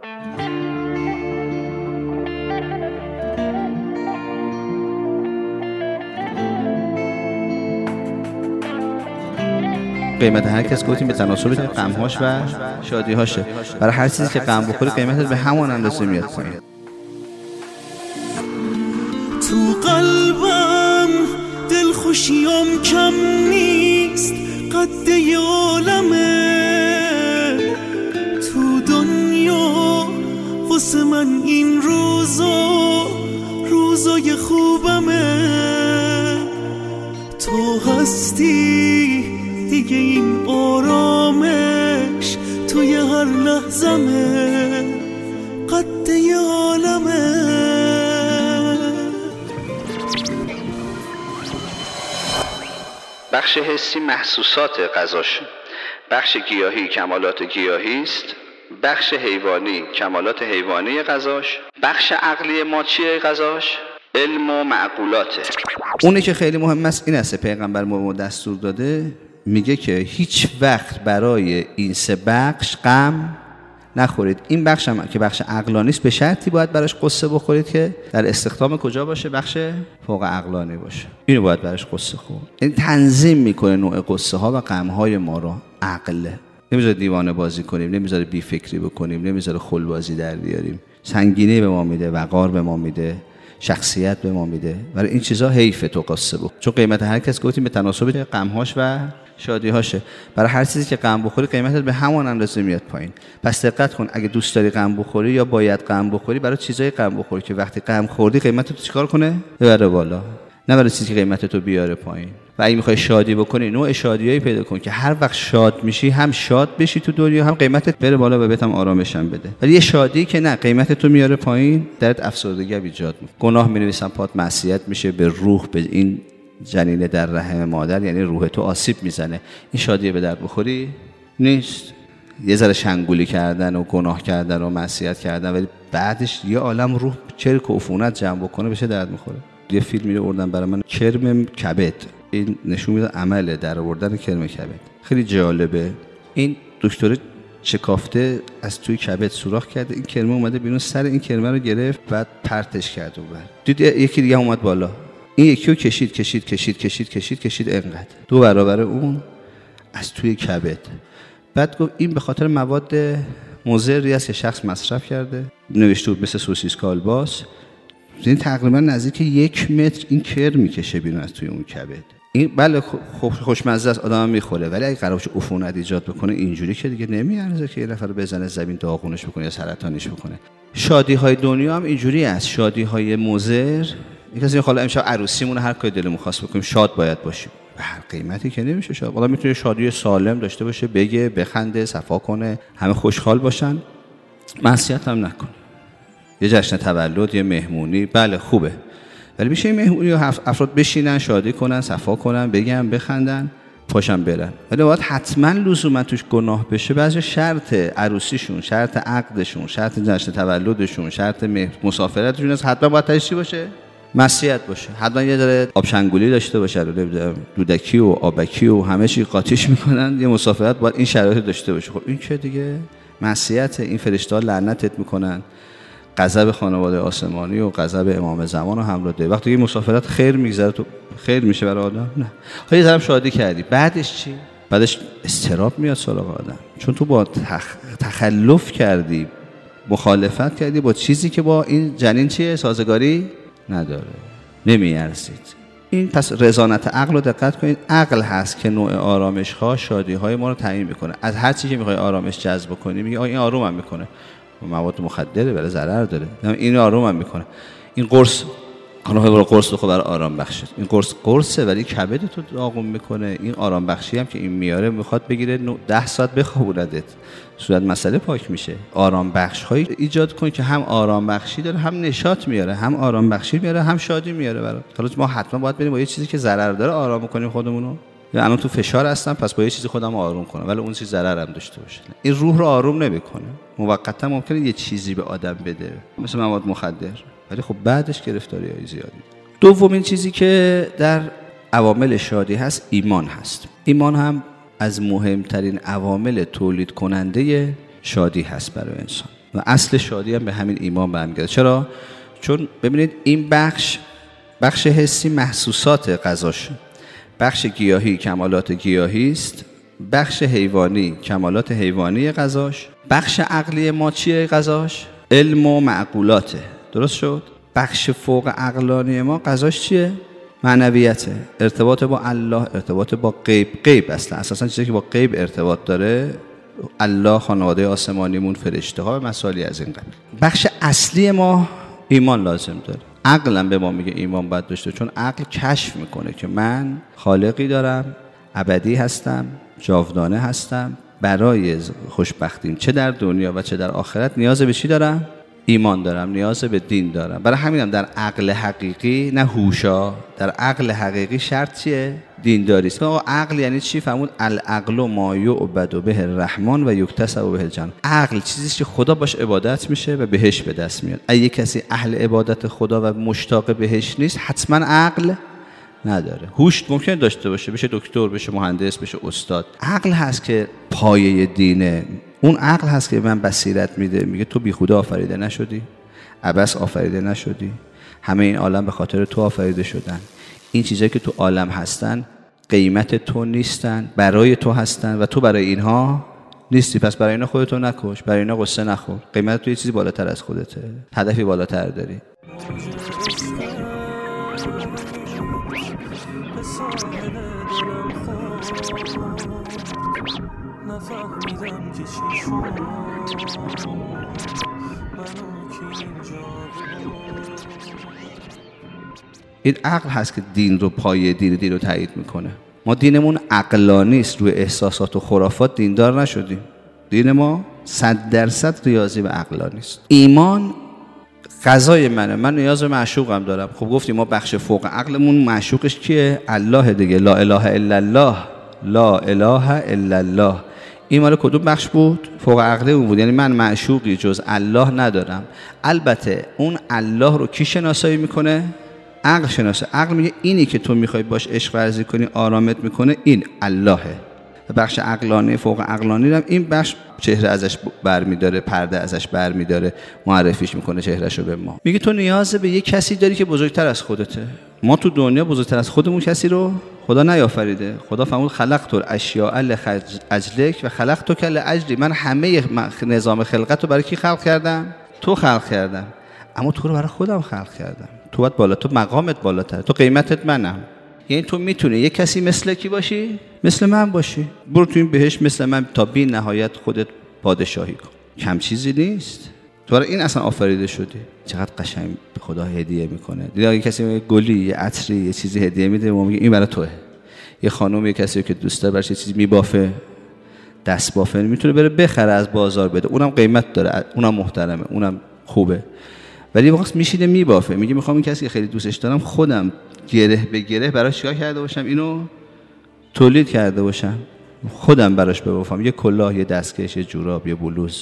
قیمت هر کس گفتیم به تناسب غم‌هاش و شادی‌هاشه. برای هر چیزی که غم بخوری قیمتش به همون اندازه میاد پایین. تو قلبم دلخوشیام کم نیست، قد یه عالمه تو دنیا، واسه من این روزای خوبمه. تو هستی دیگه، این آرامش توی هر لحظمه، قد یه عالمه. بخش حسی محسوسات غذاش، بخش گیاهی کمالات گیاهی است، بخش حیوانی کمالات حیوانی غذاش، بخش عقلی ما چیه غذاش؟ علم و معقولاته. اونی که خیلی مهم است این است پیغمبر ما دستور داده، میگه که هیچ وقت برای این سه بخش غم نخورید. این بخش هم که بخش عقلانی است به شرطی باید براش قصه بخورید که در استخدام کجا باشه؟ بخش فوق عقلانی باشه. اینو باید براش قصه خورد. این تنظیم میکنه نوع قصه ها و غم های ما رو. عقل نمیذاره دیوانه بازی کنیم، نمیذاره بی فکری بکنیم، نمیذاره خل بازی در بیاریم. سنگینی به ما میده، وقار به ما میده، شخصیت به ما میده. برای این چیزا حیفه تو قصه بخور، چون قیمت هر کس گفتیم به تناسب غم‌هاش و شادی‌هاشه. برای هر چیزی که غم بخوری قیمتت به همون اندازه میاد پایین. پس دقت کن، اگه دوست داری غم بخوری یا باید غم بخوری، برای چیزای غم بخوری که وقتی غم خوردی قیمتت رو چیکار کنه؟ ببره بالا، نه برای چیزی که قیمتت رو بیاره پایین. و اگه میخوای شادی بکنی، نوع شادیایی پیدا کن که هر وقت شاد میشی هم شاد بشی تو دنیا، هم قیمتت بره بالا و بهت هم آرامش هم بده. ولی یه شادی که نه، قیمتت رو میاره پایین، درت افسردگی ایجاد میکنه. گناه مینویسن پات معصیت میشه، به روح، به این جنین در رحم مادر، یعنی روح تو آسیب میزنه. این شادی به درد بخوری نیست. یه ذره شنگولی کردن و گناه کردن و معصیت کردن، ولی بعدش یه عالم روح چرک و عفونت جمع بکنه بشه درد میخوره. یه فیلمی رو آوردن برای من، کرم کبد. این نشون میده عمل در آوردن کرم کبد. خیلی جالبه. این دکتر شکافته از توی کبد سوراخ کرده، این کرم اومده بیرون، سر این کرم رو گرفت بعد پرتش کرد و دید یکی دیگه اومد بالا. این یکی رو کشید انقدر 2 برابر اون از توی کبد. بعد گفت این به خاطر مواد مضری است که شخص مصرف کرده. نوشته بود مثل سوسیس کالباس. این تقریبا نزدیک 1 متر این کرم میکشه بیرون از توی اون کبد. این بله خوشمزه است، آدم میخوره، ولی اگه قرار باشه عفونت ایجاد بکنه اینجوری که دیگه نمیارزه که یه نفر بزنه زمین داغونش بکنه یا سرطانیش بکنه. شادی های دنیا هم اینجوری است. شادی های مضر، این کسی حالا امشب عروسیمون هر کاری دلمون خواست بکنیم، شاد باید باشیم. به هر قیمتی که نمیشه شاد. والا میتونه شادی سالم داشته باشه، بگه، بخنده، صفا کنه، همه خوشحال باشن، معصیت هم نکنه. یه جشن تولد، یه مهمونی، بله خوبه، ولی میشه مهمونی و افراد بشینن، شادی کنن، صفا کنن، بگن، بخندن، پاشن برن. ولی باید حتما لزوما توش گناه بشه. بعضی شرط عروسیشون، شرط عقدشون، شرط جشن تولدشون، شرط مسافرتشون است، حتما باید تشی باشه، معصیت باشه. حتما یه ذره آبشنگولی داشته باشه، دودکی و آبکی و همه چی قاطیش میکنن. یه مسافرت باید این شرایط داشته باشه. خب این که دیگه معصیت. این فرشته‌ها لعنتت میکنن. غضب خانواده آسمانی و غضب امام زمان رو همراه داره. وقتی این مسافرت خیر میگذره تو خیر میشه برای آدم؟ نه. یه ذره شادی کردی، بعدش چی؟ بعدش استراب میاد سراغ آدم، چون تو با تخلف کردی، مخالفت کردی با چیزی که با این جنین چیه؟ سازگاری نداره، نمیارزید. این پس رضانت عقل رو دقت کنید. عقل هست که نوع آرامش ها، شادی های ما رو تعیین میکنه. از هر چیزی که میخوای آرامش جذب کنی میگه این آرومم میکنه، مواد مخدره برای ضرر داره، این آرومم میکنه. این قرص برای قرص خود برای آرام بخشه. این قرصه ولی کبد تو داغون میکنه. این آرام بخشی هم که این میاره میخواد بگیره 10 ساعت بخوابوندت، صورت مسئله پاک میشه. آرام بخش هایی ایجاد کن که هم آرام بخشی داره، هم نشاط میاره، هم آرام بخشی میاره، هم شادی میاره برات. حالا ما حتما باید بریم با یه چیزی که ضرر داره آرام کنیم خودمونو. یا الان تو فشار هستم پس با یه چیزی خودم آروم کنم، ولی اون چیز ضرر هم داشته باشه. این روح رو آروم نمیکنه. موقتا ممکنه یه چیزی به آدم بده مثل مواد مخدر، ولی خب بعدش گرفتاری‌های زیادی. دومین چیزی که در عوامل شادی هست ایمان هست. ایمان هم از مهمترین عوامل تولید کننده شادی هست برای انسان. و اصل شادی هم به همین ایمان برمیگرده. چرا؟ چون ببینید این بخش حسی محسوسات غذاش، بخش گیاهی کمالات گیاهی است، بخش حیوانی کمالات حیوانی غذاش، بخش عقلی ما چیه غذاش؟ علم و معقولاته. درست شد؟ بخش فوق عقلانی ما غذاش چیه؟ معنویته، ارتباط با الله، ارتباط با غیب اساسا چیزی که با غیب ارتباط داره، الله، خانواده آسمانیمون، فرشته ها و مسائلی از این قبیل. بخش اصلی ما ایمان لازم داره. عقلم به ما میگه ایمان باید داشته، چون عقل کشف میکنه که من خالقی دارم، ابدی هستم، جاودانه هستم، برای خوشبختیم چه در دنیا و چه در آخرت نیاز به چی دارم؟ ایمان دارم، نیاز به دین دارم. برای همینم در عقل حقیقی، نه هوشا، در عقل حقیقی شرط چیه؟ دینداری است. آقا عقل یعنی چی؟ فرمود العقل ما یعبد به الرحمن و یکتسب به الجنه. عقل چیزی که خدا باش عبادت میشه و بهش به دست میاد. اگه کسی اهل عبادت خدا و مشتاق بهش نیست، حتما عقل نداره. هوش ممکنه داشته باشه، بشه دکتر، بشه مهندس، بشه استاد. عقل هست که پایه دینه. اون عقل هست که من بصیرت میده، میگه تو بی خدا آفریده نشدی، عبث آفریده نشدی، همه این عالم به خاطر تو آفریده شدن. این چیزایی که تو عالم هستن قیمت تو نیستن، برای تو هستن و تو برای اینها نیستی. پس برای اینا خودتو نکش، برای اینا قصه نخور. قیمت تو یه چیزی بالاتر از خودته، هدفی بالاتر داری. نفهمیدم که چی شد این عقل هست که دین رو، پایه دین رو تایید میکنه. ما دینمون عقلانی است، روی احساسات و خرافات دیندار نشدیم. دین ما 100% ریاضی و عقلانی است. ایمان غذای منه، من نیاز به معشوقم دارم. خب گفتیم ما بخش فوق عقلمون معشوقش کیه؟ الله دیگه. لا اله الا الله، لا اله الا الله. این مال کدوم بخش بود؟ فوق عقلی اون بود. یعنی من معشوقی جز الله ندارم. البته اون الله رو کی شناسایی میکنه؟ عقل شناسه. عقل میگه اینی که تو میخوای باش عشق ورزی کنی، آرامت میکنه، این اللهه. بخش عقلانی، فوق عقلانی هم این بخش چهره ازش برمیداره، پرده ازش برمیداره، معرفیش میکنه چهرهشو به ما. میگه تو نیاز به یک کسی داری که بزرگتر از خودته. ما تو دنیا بزرگتر از خودمون کسی رو خدا نیافریده. خدا فرمود خلقت الاشیاء لاجلک و خلقتک لاجلی. من همه نظام خلقت رو برای کی خلق کردم؟ تو خلق کردم. اما تو رو برای خودم خلق کردم. تو باید بالا، تو مقامت بالاتر، تو قیمتت منم. یعنی تو میتونی یک کسی مثل کی باشی؟ مثل من باشی. برو تو این بهشت مثل من تا بی نهایت خودت پادشاهی کن. کم چیزی نیست. تو برای این اصلا آفریده شدی. چقدر قشنگ به خدا هدیه میکنه. دیگه اگه کسی یه گلی، یه عطری، یه چیزی هدیه میده، ما میگه این برای توئه. یه خانم، یه کسی که دوست داره براش یه چیزی میبافه، دست بافه، میتونه بره بخره از بازار بده. اونم قیمت داره، اونم محترمه، اونم خوبه. ولی وقت میشینه میبافه، میگه میخوام این کسی که خیلی دوستش دارم خودم گره به گره براش چیکار کرده باشم، اینو تولید کرده باشم، خودم براش ببافم. یه کلاه، یه دستکش، یه جوراب، یه بلوز.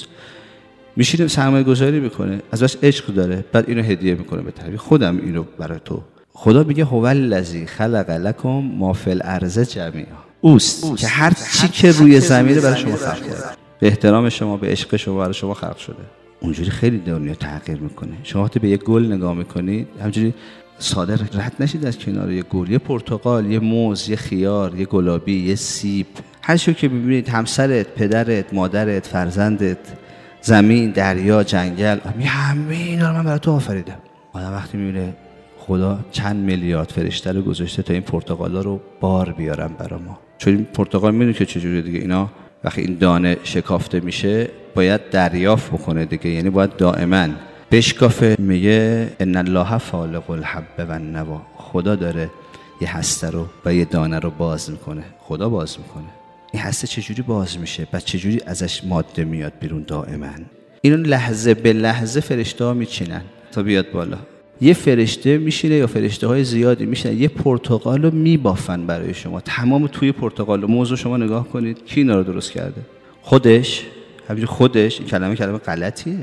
میشینه سرمایه گذاری میکنه، ازش عشق داره، بعد اینو هدیه میکنه به طرف. خودم اینو برای تو. خدا میگه هو الذی خلق لکم ما فی الارض جمیعا. اوست که هر چی که روی زمین برای شما خلق کرده، به احترام شما، به عشق شما، برای شما خلق شده. اونجوری خیلی دنیا تغییر میکنه. شما وقتی به یه گل نگاه میکنید، همینجوری ساده رد نشید از کنار یه گل، یه پرتقال، یه موز، یه خیار، یه گلابی، یه سیب، هر چیزی که ببینید، همسرت، پدرت، مادرت، فرزندت، زمین، دریا، جنگل، همه اینا رو من برای تو آفریدم. آدم وقتی میبینه خدا چند میلیارد فرشته رو گذاشته تا این پرتقالا رو بار بیارن برای ما. چون این پرتقال میدونی که چجوریه دیگه، اینا وقتی این دانه شکافته میشه باید دریافت بکنه دیگه، یعنی باید دائما بشکافه. میگه ان الله فالق الحب و النوا. خدا داره یه هسته رو و یه دانه رو باز میکنه. خدا باز میکنه. این هسته چجوری باز میشه؟ بعد چجوری ازش ماده میاد بیرون؟ دائما اینو لحظه به لحظه فرشته‌ها میچینن تا بیاد بالا. یه فرشته میشینه یا فرشته های زیادی میشینن یه پرتقال رو میبافن برای شما. تمام توی پرتقال و موز رو شما نگاه کنید، کی اینا رو درست کرده؟ خودش. همینجوری خودش. این کلمه غلطیه.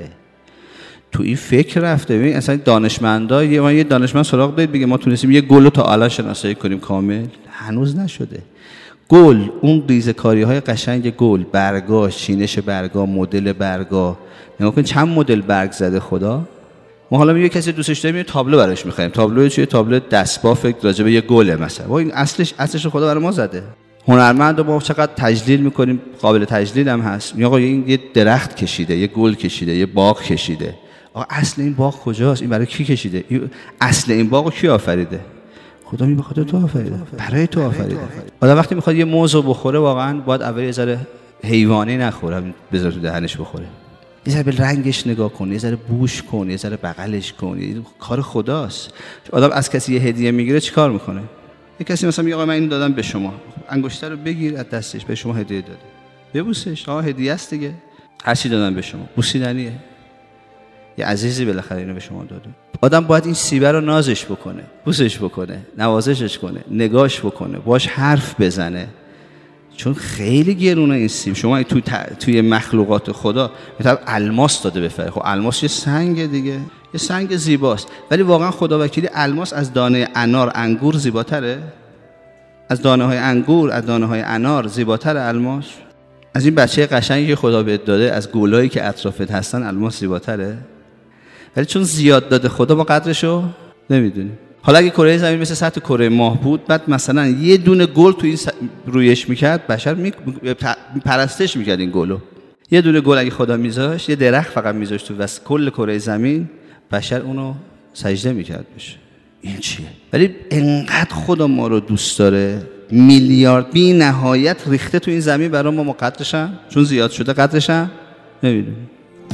تو این فکر رفته. ببین اصلا دانشمندا، یه دانشمند سراغ دارید بگه ما تونستیم یه گل رو تا الان شناسایی کنیم کامل؟ هنوز نشده. گل، اون ریزه‌کاری‌های قشنگ گل، برگا، چینش برگا، مدل برگا، نگاه کن چند مدل برگ زده خدا. ما حالا میگه کسی دوستش داره میگه تابلو براش می‌خریم. تابلو چیه؟ تابلو دستباف راجع به یه گله مثلا. این اصلش خدا برای ما زده. هنرمند رو ما چقدر تجلیل می‌کنیم، قابل تجلیل هم هست. میگه آقا این یه درخت کشیده، یه گل کشیده، یه باغ کشیده. آقا اصل این باغ کجاست؟ این برای کی کشیده؟ اصل این باغو کی آفریده؟ خدا می بخاطر تو آفریده، برای تو آفریده. آدم وقتی میخواد یه موز رو بخوره واقعا باید اول یه ذره حیوانی نخوره، بذار تو دهنش بخوره. یه ذره به رنگش نگاه کن، یه ذره بوش کن، یه ذره بغلش کن. این کار خداست. آدم از کسی یه هدیه میگیره چیکار میکنه؟ یه کسی مثلا میگه آقا من اینو دادم به شما، انگشتر رو بگیر از دستش، به شما هدیه داده، ببوسش. آقا هدیه است دیگه، هر چی دادن به شما بوسیدنیه. یه عزیزی بالاخره اینو به شما داده. آدم باید این سیبه رو نازش بکنه، بوسش بکنه، نوازشش کنه، نگاش بکنه، باش حرف بزنه، چون خیلی گرونه این سیب. شما توی مخلوقات خدا مثلا الماس داده بفره. خب الماس یه سنگ دیگه، یه سنگ زیباست، ولی واقعا خدا وکیلی الماس از دانه انار انگور زیباتره؟ از دانه های انگور، از دانه های انار زیباتره الماس؟ از این بچه قشنگی که خدا بهت داده، از گلایی که اطرافت هستن، الماس زیباتره؟ ولی چون زیاد داده خدا ما قدرشو نمیدونیم. حالا اگه کره زمین مثل سطح کره ماه بود، بعد مثلا یه دونه گل تو این رویش میکرد، بشر پرستش میکرد این گلو. یه دونه گل اگه خدا میذاشت، یه درخت فقط میذاشت تو وسط کل کره زمین، بشر اونو سجده میکرد بشه. این چیه؟ ولی انقدر خدا ما رو دوست داره، میلیارد بی نهایت ریخته تو این زمین برای ما قدرشم، چون زیاد شده قدرشم نمیدونیم.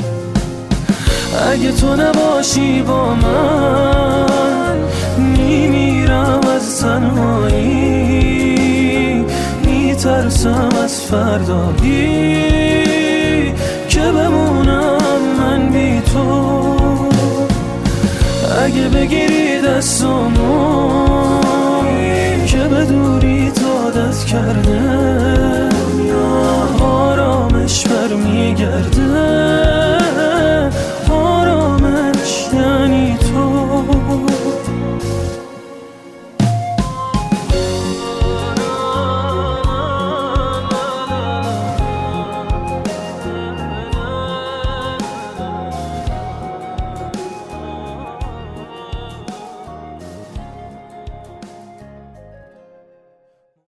اگه تو نباشی با من، میمیرم از تنهایی، میترسم از فردایی که بمونم من بی تو. اگه بگیری دستامو که به دوری عادت کرده،